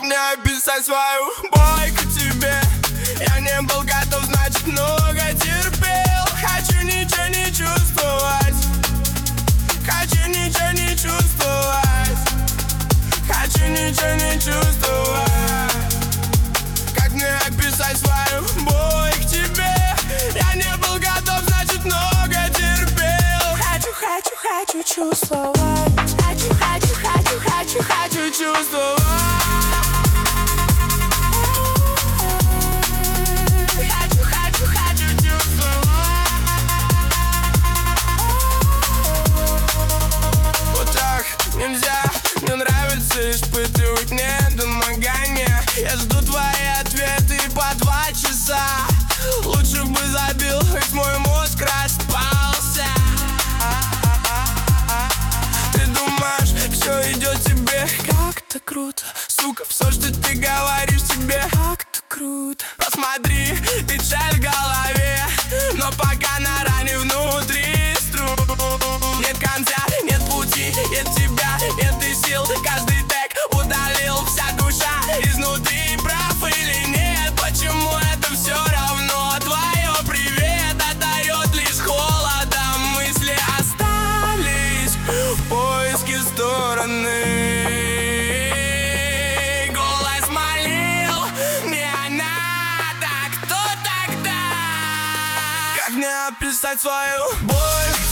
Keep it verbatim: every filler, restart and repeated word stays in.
мне описать свою боль к тебе? Я не был готов, значит много терпел. Хочу ничего не чувствовать, хочу ничего не чувствовать, хочу ничего не чувствовать. Как мне описать свою боль к тебе? Я не был готов, значит много терпел. Хочу, хочу, хочу чувствовать, хочу, хочу, хочу, хочу, хочу чувствовать. Хочу, хочу, хочу чувствовать. Вот так нельзя, мне нравится испытывать недомогание. Я жду твои ответы по два часа. Лучше бы забил, ведь мой мозг распался. Ты думаешь, все идет тебе как-то круто. Сука, все, что ты говоришь себе как-то круто. Посмотри, печаль в голове, но пока на ране внутри струн. Нет конца, нет пути, нет тебя, нет и сил. Каждый тег удалил, вся душа изнутри. Прав или нет, почему это все равно? Твое привет отдает лишь холодом. Мысли остались в поиске стороны. Голос молил, не надо, кто тогда? Как мне описать свою боль?